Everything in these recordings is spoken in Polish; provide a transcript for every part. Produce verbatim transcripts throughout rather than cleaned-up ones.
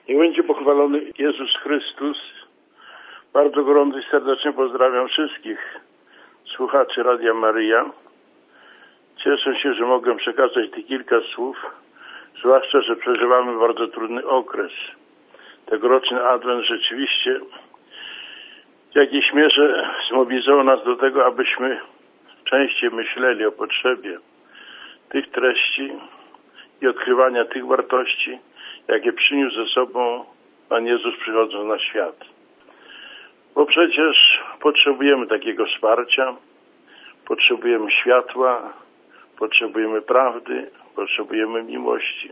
Niech będzie pochwalony Jezus Chrystus. Bardzo gorąco i serdecznie pozdrawiam wszystkich słuchaczy Radia Maryja. Cieszę się, że mogę przekazać tych kilka słów, zwłaszcza, że przeżywamy bardzo trudny okres. Tegoroczny Adwent rzeczywiście w jakiejś mierze zmobilizował nas do tego, abyśmy częściej myśleli o potrzebie tych treści i odkrywania tych wartości, jakie przyniósł ze sobą Pan Jezus przychodząc na świat. Bo przecież potrzebujemy takiego wsparcia, potrzebujemy światła, potrzebujemy prawdy, potrzebujemy miłości.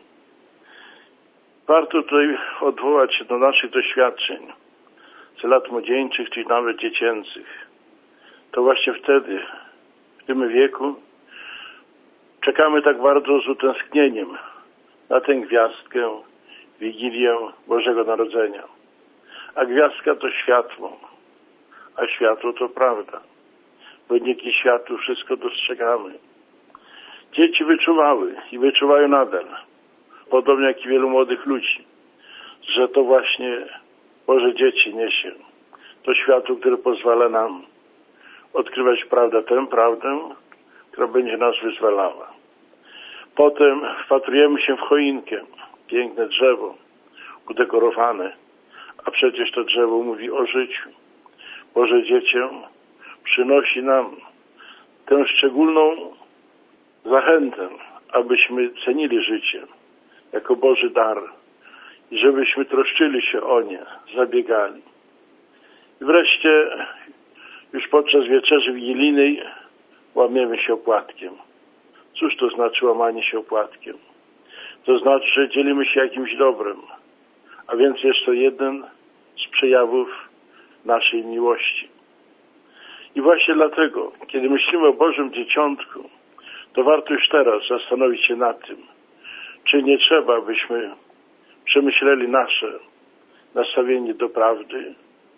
Warto tutaj odwołać się do naszych doświadczeń z lat młodzieńczych, czy nawet dziecięcych. To właśnie wtedy, w tym wieku, czekamy tak bardzo z utęsknieniem na tę gwiazdkę, Wigilię Bożego Narodzenia. A gwiazdka to światło, a światło to prawda. Bo dzięki światłu wszystko dostrzegamy. Dzieci wyczuwały i wyczuwają nadal, podobnie jak i wielu młodych ludzi, że to właśnie Boże dzieci niesie to światło, które pozwala nam odkrywać prawdę, tę prawdę, która będzie nas wyzwalała. Potem wpatrujemy się w choinkę, piękne drzewo, udekorowane, a przecież to drzewo mówi o życiu. Boże dziecię przynosi nam tę szczególną zachętę, abyśmy cenili życie jako Boży dar i żebyśmy troszczyli się o nie, zabiegali. I wreszcie już podczas wieczerzy wigilijnej łamiemy się opłatkiem. Cóż to znaczy łamanie się opłatkiem? To znaczy, że dzielimy się jakimś dobrem, a więc jest to jeden z przejawów naszej miłości. I właśnie dlatego, kiedy myślimy o Bożym Dzieciątku, to warto już teraz zastanowić się nad tym, czy nie trzeba, byśmy przemyśleli nasze nastawienie do prawdy,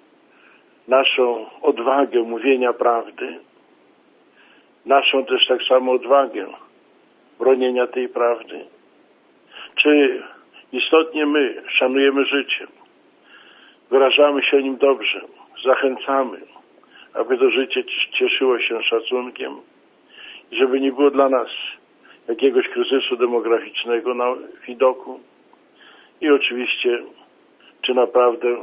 naszą odwagę mówienia prawdy, naszą też tak samo odwagę bronienia tej prawdy. Czy istotnie my szanujemy życie, wyrażamy się o nim dobrze, zachęcamy, aby to życie cieszyło się szacunkiem, żeby nie było dla nas jakiegoś kryzysu demograficznego na widoku i oczywiście, czy naprawdę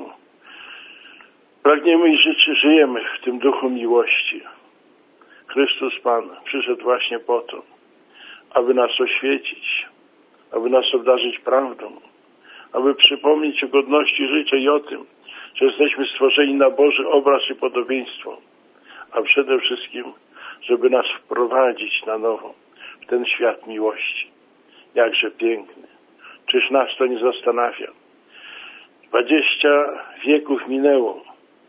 pragniemy i życie, żyjemy w tym duchu miłości. Chrystus Pan przyszedł właśnie po to, aby nas oświecić, aby nas obdarzyć prawdą, aby przypomnieć o godności życia i o tym, że jesteśmy stworzeni na Boży obraz i podobieństwo, a przede wszystkim, żeby nas wprowadzić na nowo w ten świat miłości. Jakże piękny. Czyż nas to nie zastanawia? Dwadzieścia wieków minęło,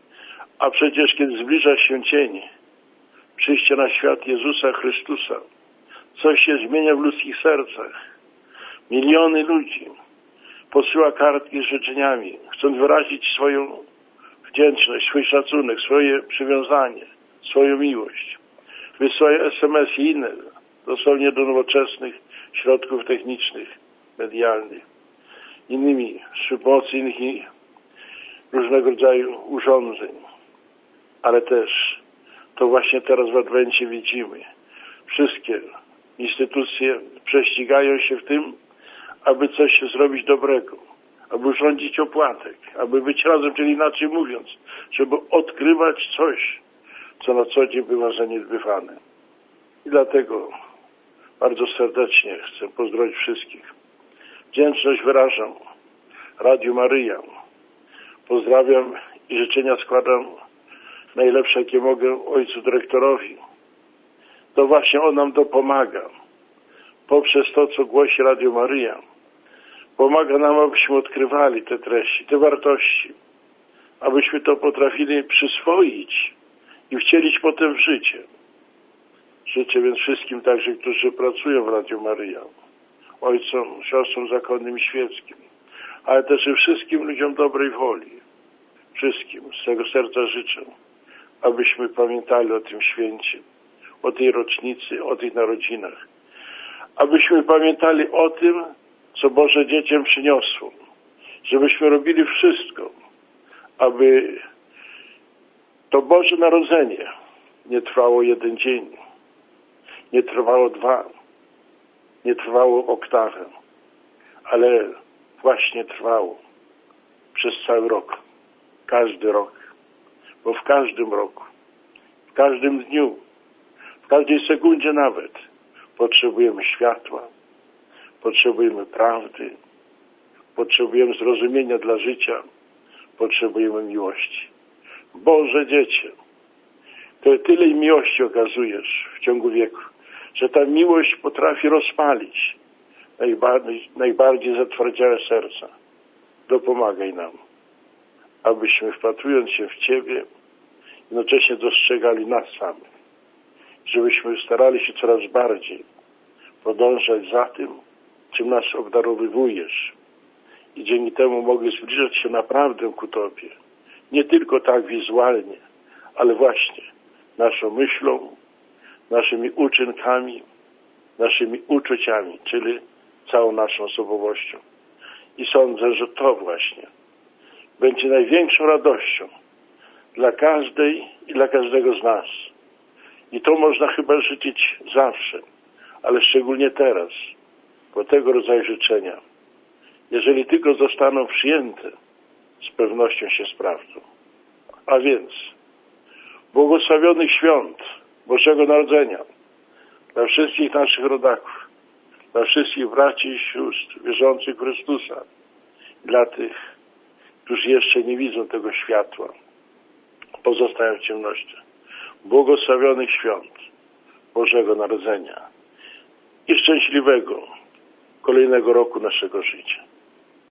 a przecież kiedy zbliża się cień przyjścia na świat Jezusa Chrystusa, coś się zmienia w ludzkich sercach. Miliony ludzi posyła kartki z życzeniami, chcąc wyrazić swoją wdzięczność, swój szacunek, swoje przywiązanie, swoją miłość. Wysyłają es em es i inne, dosłownie do nowoczesnych środków technicznych, medialnych, innymi, przy pomocy innych różnego rodzaju urządzeń. Ale też to właśnie teraz w Adwencie widzimy. Wszystkie instytucje prześcigają się w tym, aby coś zrobić dobrego, aby urządzić opłatek, aby być razem, czyli inaczej mówiąc, żeby odkrywać coś, co na co dzień bywa zaniedbywane. I dlatego bardzo serdecznie chcę pozdrowić wszystkich. Wdzięczność wyrażam Radiu Maryja. Pozdrawiam i życzenia składam najlepsze, jakie mogę ojcu dyrektorowi. To właśnie on nam dopomaga. Poprzez to, co głosi Radio Maryja, pomaga nam, abyśmy odkrywali te treści, te wartości, abyśmy to potrafili przyswoić i wcielić potem w życie. Życzę więc wszystkim także, którzy pracują w Radiu Maryja, ojcom, siostrom zakonnym i świeckim, ale też i wszystkim ludziom dobrej woli. Wszystkim z tego serca życzę, abyśmy pamiętali o tym święcie, o tej rocznicy, o tych narodzinach. Abyśmy pamiętali o tym, co Boże dzieciom przyniosło. żebyśmy robili wszystko, aby to Boże Narodzenie nie trwało jeden dzień, nie trwało dwa, nie trwało oktawę, ale właśnie trwało przez cały rok, każdy rok, bo w każdym roku, w każdym dniu, w każdej sekundzie nawet potrzebujemy światła, potrzebujemy prawdy, potrzebujemy zrozumienia dla życia, potrzebujemy miłości. Boże dziecię, to tyle miłości okazujesz w ciągu wieku, że ta miłość potrafi rozpalić najbardziej, najbardziej zatwardziałe serca. Dopomagaj nam, abyśmy wpatrując się w Ciebie, jednocześnie dostrzegali nas samych, żebyśmy starali się coraz bardziej podążać za tym, czym nas obdarowywujesz i dzięki temu mogli zbliżać się naprawdę ku Tobie. Nie tylko tak wizualnie, ale właśnie naszą myślą, naszymi uczynkami, naszymi uczuciami, czyli całą naszą osobowością. I sądzę, że to właśnie będzie największą radością dla każdej i dla każdego z nas. I to można chyba życzyć zawsze, ale szczególnie teraz, bo tego rodzaju życzenia, jeżeli tylko zostaną przyjęte, z pewnością się sprawdzą. A więc błogosławionych świąt Bożego Narodzenia dla wszystkich naszych rodaków, dla wszystkich braci i sióstr wierzących w Chrystusa, dla tych, którzy jeszcze nie widzą tego światła, pozostają w ciemności. Błogosławionych świąt Bożego Narodzenia i szczęśliwego kolejnego roku naszego życia.